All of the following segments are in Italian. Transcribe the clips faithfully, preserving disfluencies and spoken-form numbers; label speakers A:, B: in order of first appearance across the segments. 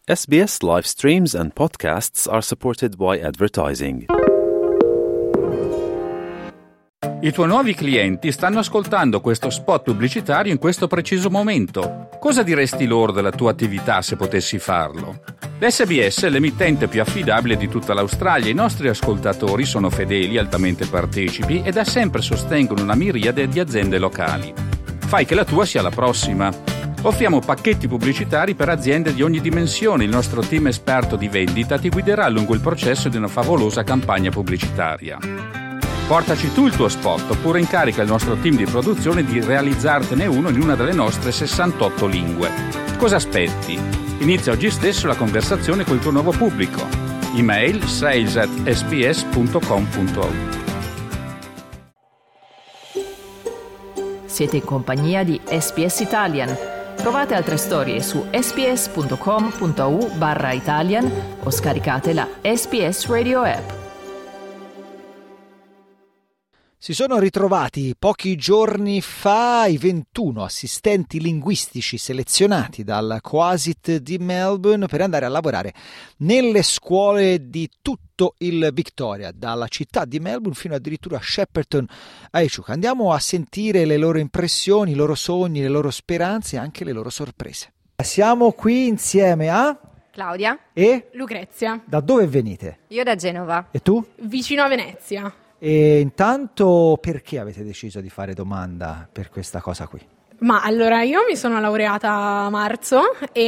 A: S B S live streams and podcasts are supported by advertising.
B: I tuoi nuovi clienti stanno ascoltando questo spot pubblicitario in questo preciso momento. Cosa diresti loro della tua attività se potessi farlo? L'S B S è l'emittente più affidabile di tutta l'Australia. I nostri ascoltatori sono fedeli, altamente partecipi e da sempre sostengono una miriade di aziende locali. Fai che la tua sia la prossima. Offriamo pacchetti pubblicitari per aziende di ogni dimensione. Il nostro team esperto di vendita ti guiderà lungo il processo di una favolosa campagna pubblicitaria. Portaci tu il tuo spot oppure incarica il nostro team di produzione di realizzartene uno in una delle nostre sessantotto lingue. Cosa aspetti? Inizia oggi stesso la conversazione col tuo nuovo pubblico. Email sales at s b s punto com punto a u.
C: Siete in compagnia di S B S Italian. Trovate altre storie su sbs.com.au barra Italian o scaricate la S B S Radio app.
D: Si sono ritrovati pochi giorni fa i ventuno assistenti linguistici selezionati dal COASIT di Melbourne per andare a lavorare nelle scuole di tutto il Victoria, dalla città di Melbourne fino addirittura a Shepparton a Echuca. Andiamo a sentire le loro impressioni, i loro sogni, le loro speranze e anche le loro sorprese. Siamo qui insieme a
E: Claudia
D: e
E: Lucrezia.
D: Da dove venite?
E: Io da Genova.
D: E tu?
E: Vicino a Venezia.
D: E intanto perché avete deciso di fare domanda per questa cosa qui?
E: Ma allora io mi sono laureata a marzo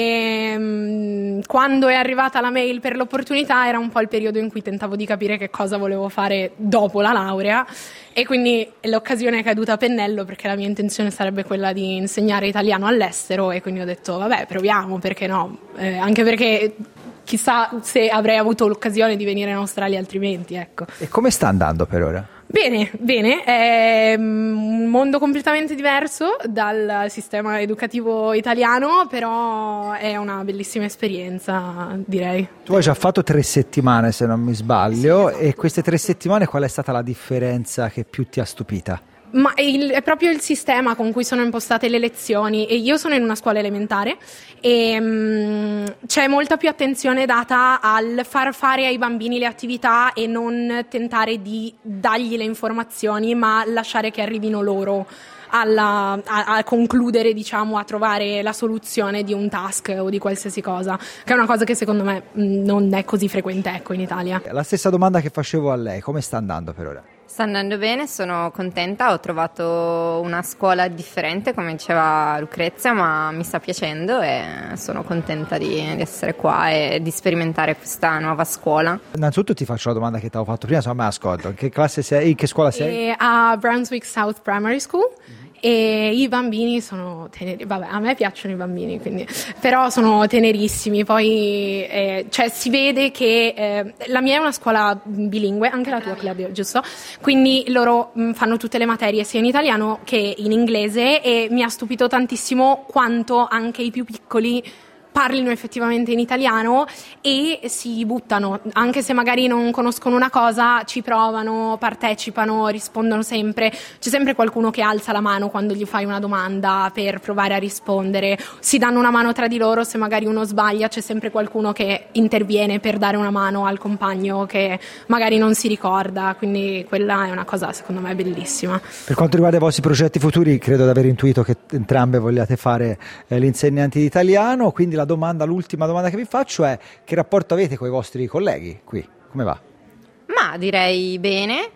E: e mh, quando è arrivata la mail per l'opportunità era un po' il periodo in cui tentavo di capire che cosa volevo fare dopo la laurea e quindi l'occasione è caduta a pennello perché la mia intenzione sarebbe quella di insegnare italiano all'estero e quindi ho detto vabbè proviamo, perché no, eh, anche perché chissà se avrei avuto l'occasione di venire in Australia altrimenti, ecco.
D: E come sta andando per ora?
E: Bene, bene, è un mondo completamente diverso dal sistema educativo italiano, però è una bellissima esperienza, direi.
D: Tu hai già fatto tre settimane, se non mi sbaglio,
E: sì, esatto.
D: E queste tre settimane qual è stata la differenza che più ti ha stupita?
E: Ma il, è proprio il sistema con cui sono impostate le lezioni e io sono in una scuola elementare e mh, c'è molta più attenzione data al far fare ai bambini le attività e non tentare di dargli le informazioni ma lasciare che arrivino loro alla, a, a concludere, diciamo, a trovare la soluzione di un task o di qualsiasi cosa, che è una cosa che secondo me mh, non è così frequente, ecco, in Italia.
D: La stessa domanda che facevo a lei, come sta andando per ora?
F: Sta andando bene, sono contenta, ho trovato una scuola differente come diceva Lucrezia, ma mi sta piacendo e sono contenta di, di essere qua e di sperimentare questa nuova scuola.
D: Innanzitutto ti faccio la domanda che ti avevo fatto prima, insomma me ascolto, in che classe sei, in che scuola sei?
E: E a Brunswick South Primary School. Mm-hmm. E i bambini sono teneri, vabbè, a me piacciono i bambini, quindi, però sono tenerissimi, poi eh, cioè si vede che eh, la mia è una scuola bilingue, anche la tua Claudia, giusto? Quindi loro mh, fanno tutte le materie sia in italiano che in inglese e mi ha stupito tantissimo quanto anche i più piccoli parlino effettivamente in italiano e si buttano, anche se magari non conoscono una cosa, ci provano, partecipano, rispondono sempre, c'è sempre qualcuno che alza la mano quando gli fai una domanda per provare a rispondere, si danno una mano tra di loro, se magari uno sbaglia c'è sempre qualcuno che interviene per dare una mano al compagno che magari non si ricorda, quindi quella è una cosa secondo me bellissima.
D: Per quanto riguarda i vostri progetti futuri, credo di aver intuito che entrambe vogliate fare eh, gli insegnanti di italiano, quindi la domanda, l'ultima domanda che vi faccio è: che rapporto avete con i vostri colleghi qui? Come va?
F: Ma direi bene,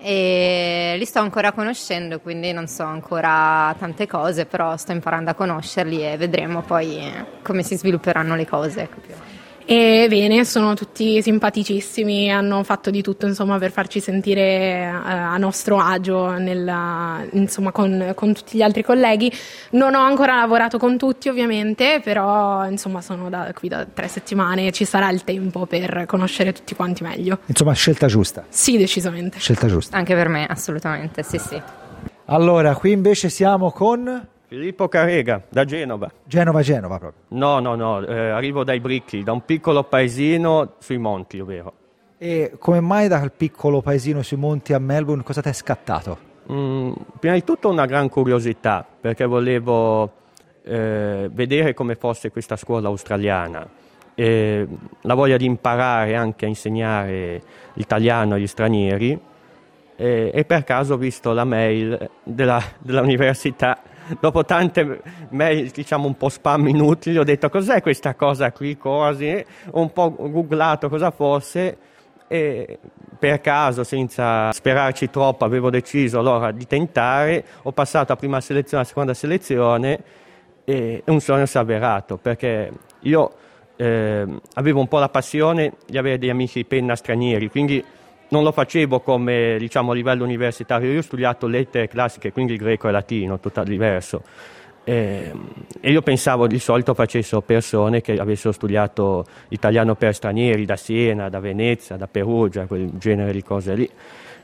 F: e li sto ancora conoscendo, quindi non so ancora tante cose, però sto imparando a conoscerli e vedremo poi come si svilupperanno le cose, ecco più.
E: E bene, sono tutti simpaticissimi, hanno fatto di tutto insomma per farci sentire uh, a nostro agio nella, insomma con, con tutti gli altri colleghi. Non ho ancora lavorato con tutti ovviamente, però insomma sono da, qui da tre settimane e ci sarà il tempo per conoscere tutti quanti meglio.
D: Insomma, scelta giusta.
E: Sì, decisamente.
D: Scelta giusta.
F: Anche per me, assolutamente, sì sì.
D: Allora, qui invece siamo con
G: Filippo Carrega, da Genova.
D: Genova, Genova proprio.
G: No, no, no, eh, arrivo dai Bricchi, da un piccolo paesino sui monti, ovvero.
D: E come mai dal piccolo paesino sui monti a Melbourne, cosa ti è scattato?
G: Mm, prima di tutto una gran curiosità, perché volevo eh, vedere come fosse questa scuola australiana. eh, la voglia di imparare anche a insegnare l'italiano agli stranieri, eh, e per caso ho visto la mail della, dell'università. Dopo tante mail, diciamo un po' spam inutili, ho detto cos'è questa cosa qui, così, ho un po' googlato cosa fosse e per caso, senza sperarci troppo, avevo deciso allora di tentare, ho passato la prima selezione, la seconda selezione e un sogno si è avverato, perché io eh, avevo un po' la passione di avere degli amici di penna stranieri, quindi non lo facevo come, diciamo, a livello universitario. Io ho studiato lettere classiche, quindi il greco e il latino, tutto diverso. E, e io pensavo di solito facessero persone che avessero studiato italiano per stranieri da Siena, da Venezia, da Perugia, quel genere di cose lì.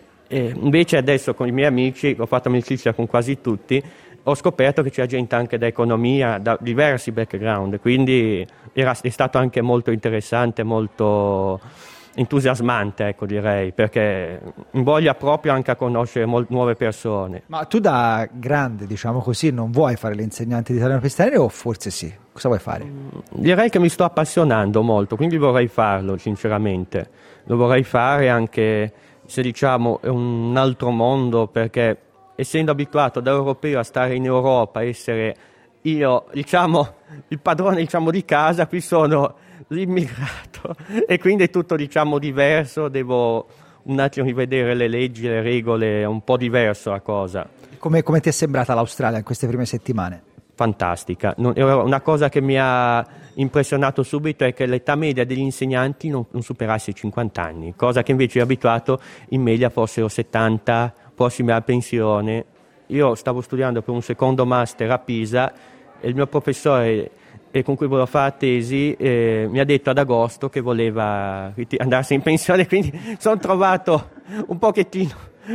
G: E invece adesso con i miei amici, ho fatto amicizia con quasi tutti, ho scoperto che c'è gente anche da economia, da diversi background, quindi era, è stato anche molto interessante, molto entusiasmante, ecco, direi, perché invoglia proprio anche a conoscere mol- nuove persone.
D: Ma tu da grande, diciamo così, non vuoi fare l'insegnante di italiano per stranieri o forse sì? Cosa vuoi fare?
G: Direi che mi sto appassionando molto, quindi vorrei farlo, sinceramente. Lo vorrei fare anche se, diciamo, è un altro mondo, perché essendo abituato da europeo a stare in Europa, essere io, diciamo, il padrone, diciamo, di casa, qui sono l'immigrato e quindi è tutto, diciamo, diverso, devo un attimo rivedere le leggi, le regole, è un po' diverso la cosa.
D: Come, come ti è sembrata l'Australia in queste prime settimane?
G: Fantastica. Non, una cosa che mi ha impressionato subito è che l'età media degli insegnanti non, non superasse i cinquanta anni, cosa che invece ero abituato in media fossero settanta, prossimi alla pensione. Io stavo studiando per un secondo master a Pisa e il mio professore e con cui volevo fare la tesi eh, mi ha detto ad agosto che voleva andarsi in pensione, quindi sono trovato un pochettino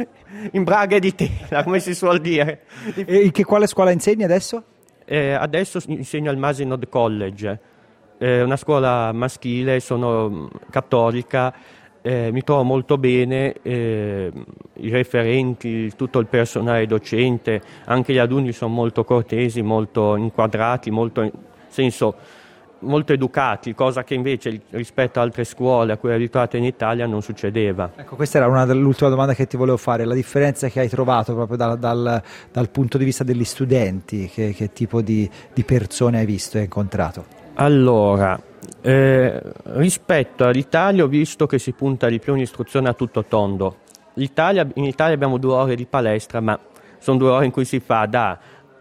G: in braghe di tela, come si suol dire.
D: E in che quale scuola insegni adesso?
G: Eh, adesso insegno al Mazenod College, è una scuola maschile, sono cattolica, eh, mi trovo molto bene, eh, i referenti, tutto il personale docente, anche gli alunni sono molto cortesi, molto inquadrati, molto, senso, molto educati, cosa che invece rispetto a altre scuole a cui ero abituato in Italia non succedeva.
D: Ecco, questa era una dell'ultima domanda che ti volevo fare, la differenza che hai trovato proprio dal, dal, dal punto di vista degli studenti, che, che tipo di, di persone hai visto e hai incontrato?
G: Allora, eh, rispetto all'Italia ho visto che si punta di più un'istruzione a tutto tondo. L'Italia, in Italia abbiamo due ore di palestra, ma sono due ore in cui si fa da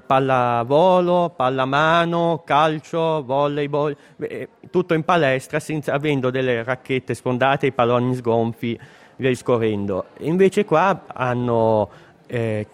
G: pallavolo, pallamano, calcio, volleyball, eh, tutto in palestra, senza, avendo delle racchette sfondate, i palloni sgonfi, via discorrendo. Invece qua hanno eh,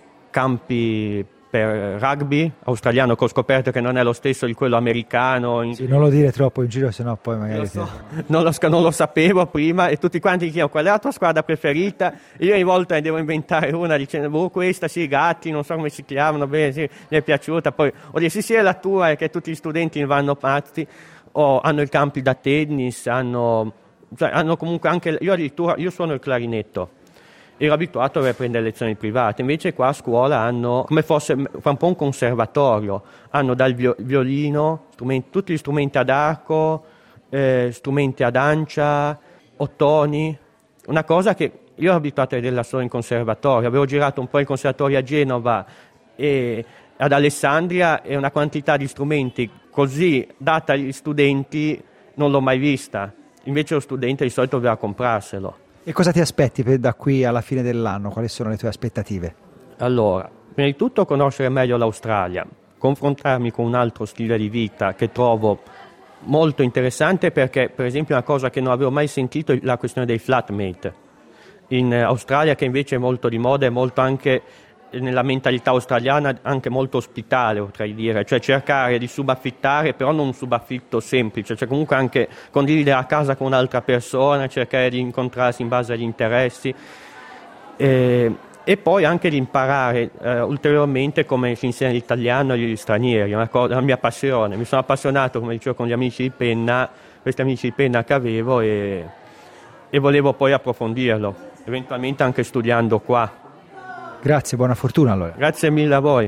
G: campi per rugby australiano, che ho scoperto che non è lo stesso di quello americano.
D: Sì, non lo dire troppo in giro, sennò poi magari...
G: Lo so, non, lo, non lo sapevo prima e tutti quanti mi chiedono qual è la tua squadra preferita. Io ogni volta ne devo inventare una dicendo boh, questa sì, i gatti, non so come si chiamano, bene, sì, mi è piaciuta. Poi ho detto sì sì è la tua, e che tutti gli studenti ne vanno pazzi. O hanno i campi da tennis, hanno, cioè, hanno comunque anche... Io addirittura, io suono il clarinetto. Ero abituato a prendere lezioni private, invece qua a scuola hanno, come fosse un po' un conservatorio, hanno dal violino, strumenti, tutti gli strumenti ad arco, eh, strumenti ad ancia, ottoni, una cosa che io ero abituato a vederla solo in conservatorio, avevo girato un po' in conservatorio a Genova e ad Alessandria e una quantità di strumenti così data agli studenti non l'ho mai vista, invece lo studente di solito doveva comprarselo.
D: E cosa ti aspetti per, da qui alla fine dell'anno? Quali sono le tue aspettative?
G: Allora, prima di tutto conoscere meglio l'Australia, confrontarmi con un altro stile di vita che trovo molto interessante, perché per esempio una cosa che non avevo mai sentito è la questione dei flatmate. In Australia, che invece è molto di moda, è molto anche nella mentalità australiana, anche molto ospitale, potrei dire, cioè cercare di subaffittare, però non un subaffitto semplice, cioè comunque anche condividere la casa con un'altra persona, cercare di incontrarsi in base agli interessi e, e poi anche di imparare eh, ulteriormente come si insegna l'italiano agli stranieri, una cosa, la mia passione. Mi sono appassionato, come dicevo, con gli amici di penna, questi amici di penna che avevo e, e volevo poi approfondirlo, eventualmente anche studiando qua.
D: Grazie, buona fortuna allora.
G: Grazie mille a voi.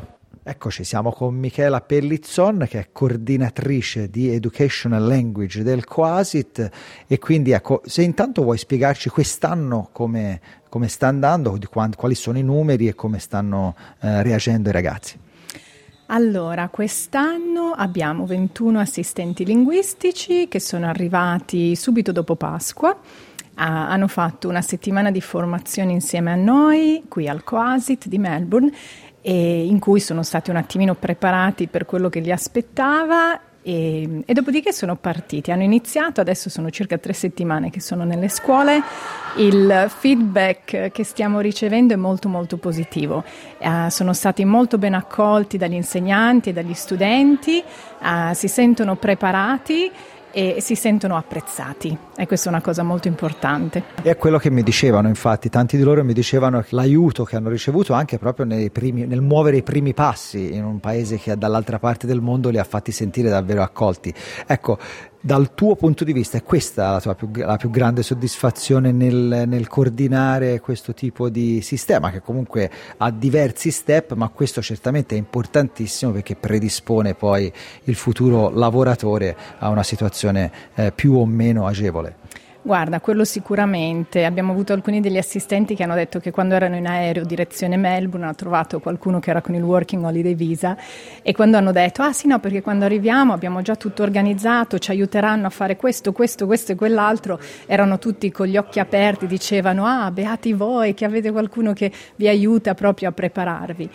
D: Eccoci, siamo con Michela Pellizzon, che è coordinatrice di Educational Language del Quasit, e quindi ecco, se intanto vuoi spiegarci quest'anno come, come sta andando, di quanti, quali sono i numeri e come stanno eh, reagendo i ragazzi.
H: Allora, quest'anno abbiamo ventuno assistenti linguistici che sono arrivati subito dopo Pasqua. Ah, hanno fatto una settimana di formazione insieme a noi qui al Quasit di Melbourne, e in cui sono stati un attimino preparati per quello che li aspettava, e, e dopodiché sono partiti, hanno iniziato, adesso sono circa tre settimane che sono nelle scuole. Il feedback che stiamo ricevendo è molto molto positivo, uh, sono stati molto ben accolti dagli insegnanti e dagli studenti, uh, si sentono preparati e si sentono apprezzati, e questa è una cosa molto importante.
D: E è quello che mi dicevano, infatti, tanti di loro mi dicevano l'aiuto che hanno ricevuto anche proprio nei primi, nel muovere i primi passi in un paese che dall'altra parte del mondo li ha fatti sentire davvero accolti. Ecco, dal tuo punto di vista è questa la tua più, la più grande soddisfazione nel, nel coordinare questo tipo di sistema, che comunque ha diversi step, ma questo certamente è importantissimo perché predispone poi il futuro lavoratore a una situazione eh, più o meno agevole?
H: Guarda, quello sicuramente. Abbiamo avuto alcuni degli assistenti che hanno detto che quando erano in aereo direzione Melbourne hanno trovato qualcuno che era con il Working Holiday Visa, e quando hanno detto ah sì no, perché quando arriviamo abbiamo già tutto organizzato, ci aiuteranno a fare questo, questo, questo e quell'altro, erano tutti con gli occhi aperti, dicevano ah beati voi che avete qualcuno che vi aiuta proprio a prepararvi.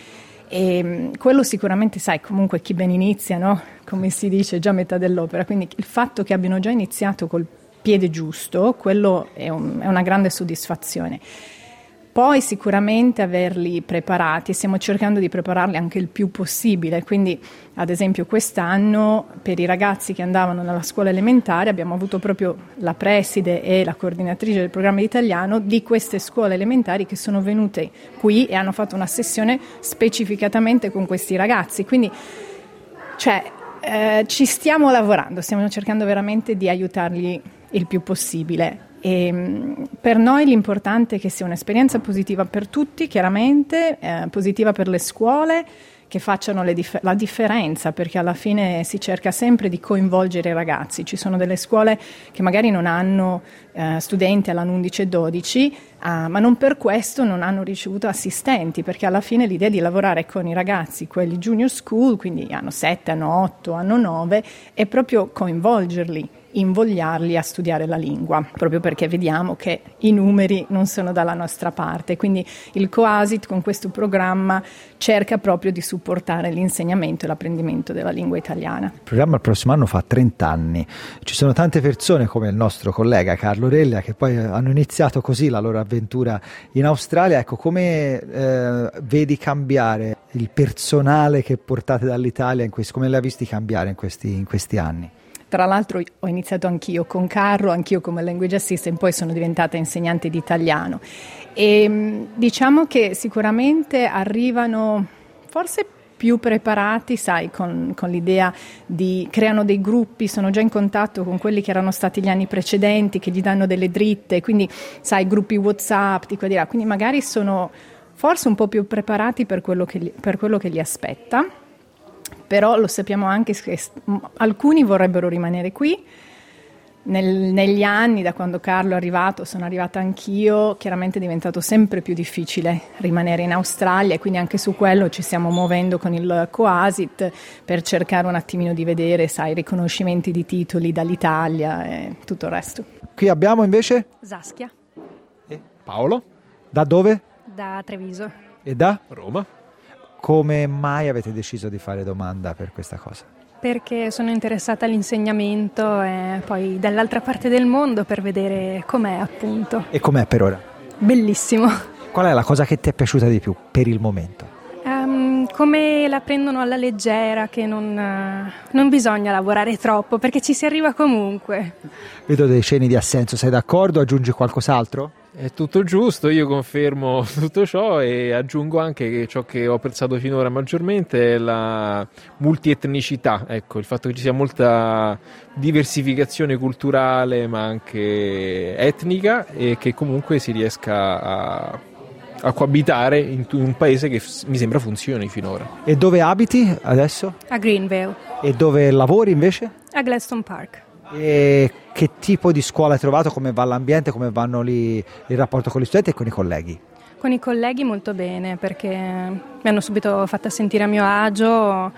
H: E quello sicuramente, sai, comunque chi ben inizia, no? Come si dice, già metà dell'opera, quindi il fatto che abbiano già iniziato col piede giusto, quello è, un, è una grande soddisfazione. Poi sicuramente averli preparati, stiamo cercando di prepararli anche il più possibile, quindi ad esempio quest'anno per i ragazzi che andavano nella scuola elementare abbiamo avuto proprio la preside e la coordinatrice del programma di italiano di queste scuole elementari che sono venute qui e hanno fatto una sessione specificatamente con questi ragazzi, quindi cioè eh, ci stiamo lavorando, stiamo cercando veramente di aiutarli il più possibile. E per noi l'importante è che sia un'esperienza positiva per tutti, chiaramente eh, positiva per le scuole, che facciano le dif- la differenza, perché alla fine si cerca sempre di coinvolgere i ragazzi. Ci sono delle scuole che magari non hanno eh, studenti all'anno undici e dodici, eh, ma non per questo non hanno ricevuto assistenti, perché alla fine l'idea di lavorare con i ragazzi, quelli junior school, quindi hanno sette, hanno otto, hanno nove, è proprio coinvolgerli, invogliarli a studiare la lingua, proprio perché vediamo che i numeri non sono dalla nostra parte. Quindi il Quasit con questo programma cerca proprio di supportare l'insegnamento e l'apprendimento della lingua italiana.
D: Il programma il prossimo anno fa trenta anni, ci sono tante persone come il nostro collega Carlo Reglia che poi hanno iniziato così la loro avventura in Australia. Ecco, come eh, vedi cambiare il personale che portate dall'Italia, in questi, come l'hai visti cambiare in questi, in questi anni?
H: Tra l'altro ho iniziato anch'io con Carlo, anch'io come language assistant, poi sono diventata insegnante di italiano, e diciamo che sicuramente arrivano forse più preparati, sai, con, con l'idea di creano dei gruppi, sono già in contatto con quelli che erano stati gli anni precedenti, che gli danno delle dritte, quindi sai, gruppi WhatsApp, di qua di là, quindi magari sono forse un po' più preparati per quello che, per quello che li aspetta. Però lo sappiamo anche che alcuni vorrebbero rimanere qui. Nel, negli anni, da quando Carlo è arrivato, sono arrivata anch'io, chiaramente è diventato sempre più difficile rimanere in Australia, e quindi anche su quello ci stiamo muovendo con il Quasit per cercare un attimino di vedere, sai, riconoscimenti di titoli dall'Italia e tutto il resto.
D: Qui abbiamo invece
I: Saskia.
D: E Paolo. Da dove?
I: Da Treviso.
D: E da?
J: Roma.
D: Come mai avete deciso di fare domanda per questa cosa?
I: Perché sono interessata all'insegnamento e poi dall'altra parte del mondo per vedere com'è, appunto.
D: E com'è per ora?
I: Bellissimo.
D: Qual è la cosa che ti è piaciuta di più per il momento?
I: Um, come la prendono alla leggera, che non, uh, non bisogna lavorare troppo perché ci si arriva comunque.
D: Vedo dei cenni di assenso, sei d'accordo? Aggiungi qualcos'altro?
J: È tutto giusto, io confermo tutto ciò e aggiungo anche che ciò che ho apprezzato finora maggiormente è la multietnicità, ecco, il fatto che ci sia molta diversificazione culturale ma anche etnica, e che comunque si riesca a a coabitare in un paese che f- mi sembra funzioni finora.
D: E dove abiti adesso?
I: A Greenvale.
D: E dove lavori invece?
I: A Gladstone Park.
D: E che tipo di scuola hai trovato? Come va l'ambiente? Come vanno lì il rapporto con gli studenti e con i colleghi?
I: Con i colleghi molto bene, perché mi hanno subito fatta sentire a mio agio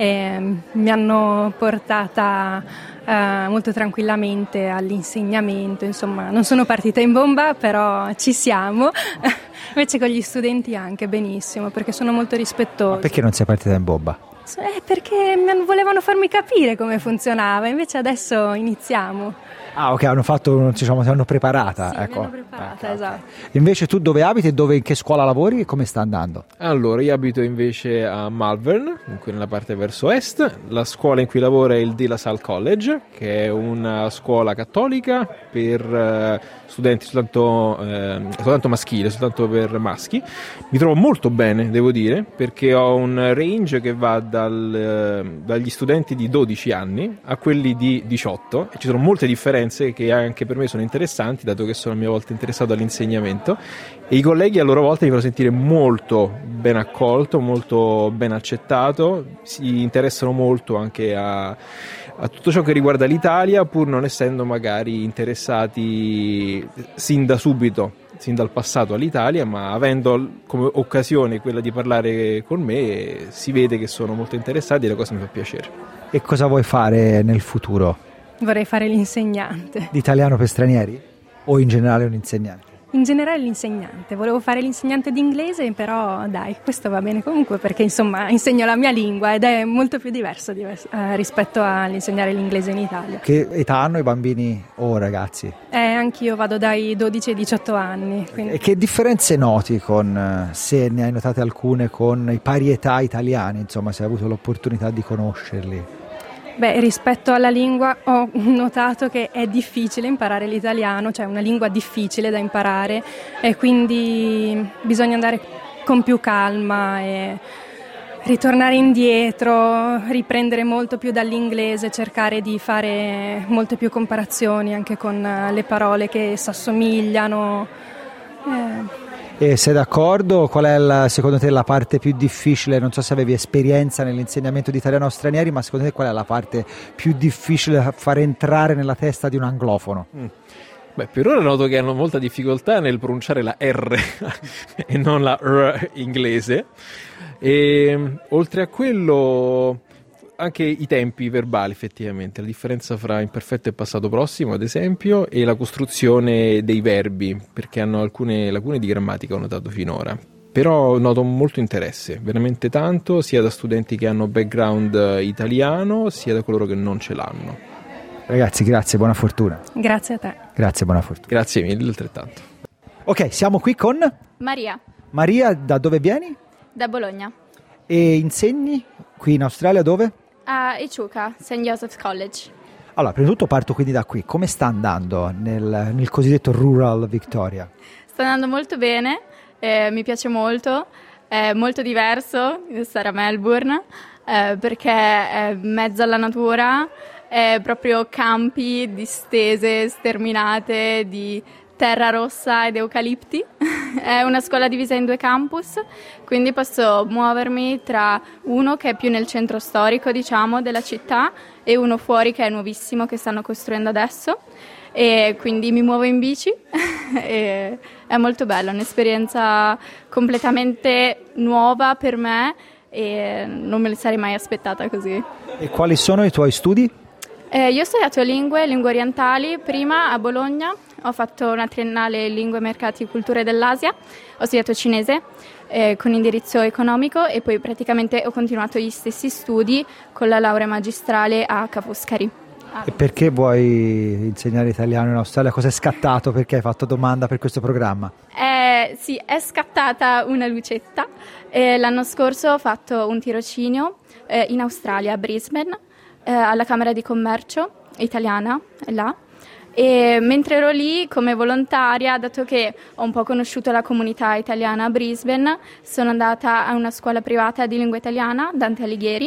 I: e mi hanno portata eh, molto tranquillamente all'insegnamento. Insomma, non sono partita in bomba, però ci siamo. Invece con gli studenti anche benissimo, perché sono molto rispettosi.
D: Ma perché non sei partita in bomba?
I: Eh, perché volevano farmi capire come funzionava, invece adesso iniziamo.
D: Ah, ok, hanno fatto, diciamo, ti hanno preparata.
I: Sì,
D: ecco.
I: mi hanno preparata,
D: Okay,
I: esatto.
D: okay. Invece tu dove abiti e dove, in che scuola lavori e come sta andando?
J: Allora, io abito invece a Malvern, qui nella parte verso est. La scuola in cui lavoro è il De La Salle College, che è una scuola cattolica per eh, studenti soltanto, eh, soltanto maschile, soltanto per maschi. Mi trovo molto bene, devo dire, perché ho un range che va dal, eh, dagli studenti di dodici anni a quelli di diciotto, e ci sono molte differenze che anche per me sono interessanti, dato che sono a mia volta interessato all'insegnamento, e i colleghi a loro volta mi fanno sentire molto ben accolto, molto ben accettato, si interessano molto anche a, a tutto ciò che riguarda l'Italia, pur non essendo magari interessati sin da subito, sin dal passato all'Italia, ma avendo come occasione quella di parlare con me, si vede che sono molto interessati e la cosa mi fa piacere.
D: E cosa vuoi fare nel futuro?
I: Vorrei fare l'insegnante.
D: Di italiano per stranieri? O in generale un insegnante?
I: In generale l'insegnante. Volevo fare l'insegnante di inglese, però dai, questo va bene comunque, perché insomma insegno la mia lingua ed è molto più diverso divers- eh, rispetto all'insegnare l'inglese in Italia.
D: Che età hanno i bambini o ragazzi?
I: Eh, anch'io vado dai dodici ai diciotto anni. Quindi...
D: E che differenze noti con, se ne hai notate alcune, con i pari età italiani, insomma, se hai avuto l'opportunità di conoscerli?
I: Beh, rispetto alla lingua ho notato che è difficile imparare l'italiano, cioè una lingua difficile da imparare, e quindi bisogna andare con più calma e ritornare indietro, riprendere molto più dall'inglese, cercare di fare molte più comparazioni anche con le parole che si assomigliano. Eh.
D: E sei d'accordo? Qual è la, secondo te la parte più difficile? Non so se avevi esperienza nell'insegnamento di italiano a stranieri, ma secondo te qual è la parte più difficile da far entrare nella testa di un anglofono?
J: Mm. Beh, per ora noto che hanno molta difficoltà nel pronunciare la R e non la R inglese. E oltre a quello, anche i tempi verbali, effettivamente, la differenza fra imperfetto e passato prossimo, ad esempio, e la costruzione dei verbi, perché hanno alcune lacune di grammatica, ho notato finora. Però noto molto interesse, veramente tanto, sia da studenti che hanno background italiano, sia da coloro che non ce l'hanno.
D: Ragazzi, grazie, buona fortuna.
I: Grazie a te.
D: Grazie, buona fortuna.
J: Grazie mille, altrettanto.
D: Ok, siamo qui con
K: Maria.
D: Maria, da dove vieni?
K: Da Bologna.
D: E insegni qui in Australia dove?
K: A Echuca, Saint Joseph's College.
D: Allora, prima di tutto parto quindi da qui. Come sta andando nel, nel cosiddetto Rural Victoria?
K: Sta andando molto bene, eh, mi piace molto, è molto diverso stare a Melbourne, eh, perché è in mezzo alla natura, è proprio campi distese, sterminate di terra rossa ed eucalipti. È una scuola divisa in due campus, quindi posso muovermi tra uno che è più nel centro storico, diciamo, della città, e uno fuori che è nuovissimo, che stanno costruendo adesso, e quindi mi muovo in bici e è molto bella, un'esperienza completamente nuova per me e non me la sarei mai aspettata così.
D: E quali sono i tuoi studi?
K: Eh, io ho studiato lingue, lingue orientali, prima a Bologna, ho fatto una triennale in lingue, mercati e culture dell'Asia, ho studiato cinese eh, con indirizzo economico e poi praticamente ho continuato gli stessi studi con la laurea magistrale a Ca' Foscari. Ah.
D: E perché vuoi insegnare italiano in Australia? Cosa è scattato? Perché hai fatto domanda per questo programma?
K: Eh, sì, è scattata una lucetta. Eh, l'anno scorso ho fatto un tirocinio eh, in Australia, a Brisbane, eh, alla Camera di Commercio italiana, là. E mentre ero lì come volontaria, dato che ho un po' conosciuto la comunità italiana a Brisbane, sono andata a una scuola privata di lingua italiana, Dante Alighieri,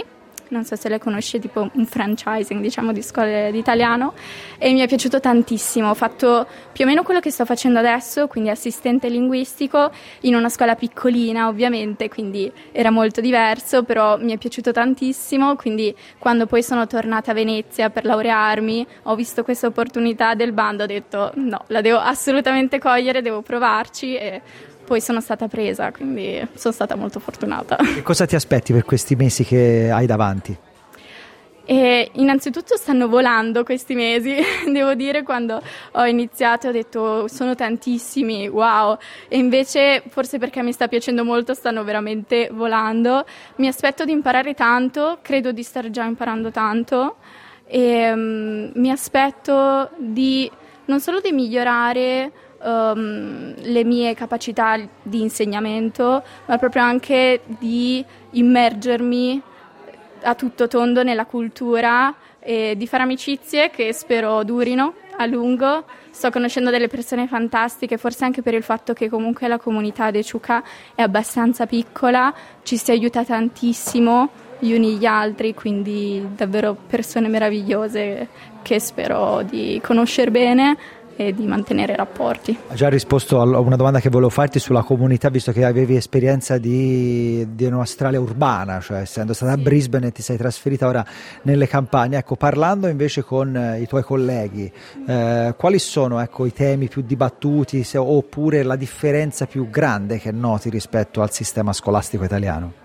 K: non so se le conosci, tipo un franchising, diciamo, di scuole di italiano, e mi è piaciuto tantissimo. Ho fatto più o meno quello che sto facendo adesso, quindi assistente linguistico in una scuola piccolina, ovviamente, quindi era molto diverso, però mi è piaciuto tantissimo. Quindi quando poi sono tornata a Venezia per laurearmi, ho visto questa opportunità del bando, ho detto no, la devo assolutamente cogliere, devo provarci, e poi sono stata presa, quindi sono stata molto fortunata.
D: E cosa ti aspetti per questi mesi che hai davanti?
K: E innanzitutto stanno volando questi mesi, devo dire. Quando ho iniziato ho detto sono tantissimi, wow, e invece forse perché mi sta piacendo molto stanno veramente volando. Mi aspetto di imparare tanto, credo di star già imparando tanto, e um, mi aspetto di non solo di migliorare Um, le mie capacità di insegnamento, ma proprio anche di immergermi a tutto tondo nella cultura e di fare amicizie che spero durino a lungo. Sto conoscendo delle persone fantastiche, forse anche per il fatto che comunque la comunità di Echuca è abbastanza piccola, ci si aiuta tantissimo gli uni gli altri, quindi davvero persone meravigliose che spero di conoscere bene e di mantenere rapporti.
D: Ha già risposto a una domanda che volevo farti sulla comunità, visto che avevi esperienza di, di un'Australia urbana, cioè essendo stata sì. a Brisbane e ti sei trasferita ora nelle campagne. Ecco, parlando invece con eh, i tuoi colleghi, eh, quali sono ecco, i temi più dibattuti, se, oppure la differenza più grande che noti rispetto al sistema scolastico italiano?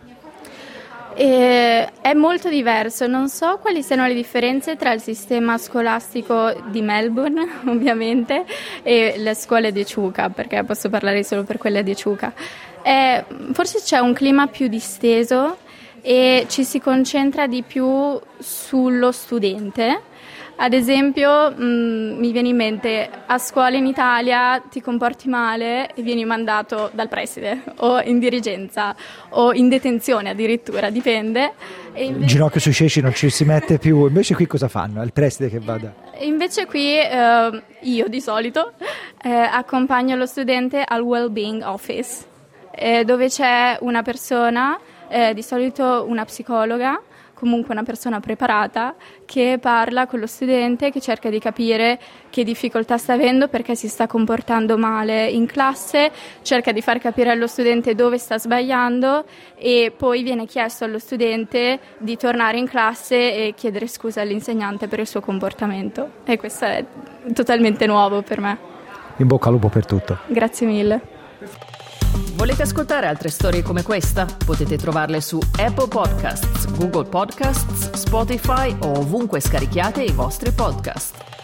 K: E è molto diverso, non so quali siano le differenze tra il sistema scolastico di Melbourne, ovviamente, e le scuole di Echuca, perché posso parlare solo per quelle di Echuca. Eh, forse c'è un clima più disteso e ci si concentra di più sullo studente. Ad esempio, mh, mi viene in mente, a scuola in Italia ti comporti male e vieni mandato dal preside o in dirigenza o in detenzione addirittura, dipende. E invece...
D: Il ginocchio sui ceci non ci si mette più, invece qui cosa fanno? È il preside che vada?
K: Invece qui eh, io di solito eh, accompagno lo studente al Wellbeing Office, eh, dove c'è una persona, eh, di solito una psicologa, comunque una persona preparata, che parla con lo studente, che cerca di capire che difficoltà sta avendo, perché si sta comportando male in classe, cerca di far capire allo studente dove sta sbagliando e poi viene chiesto allo studente di tornare in classe e chiedere scusa all'insegnante per il suo comportamento. E questo è totalmente nuovo per me.
D: In bocca al lupo per tutto.
K: Grazie mille.
C: Volete ascoltare altre storie come questa? Potete trovarle su Apple Podcasts, Google Podcasts, Spotify o ovunque scarichiate i vostri podcast.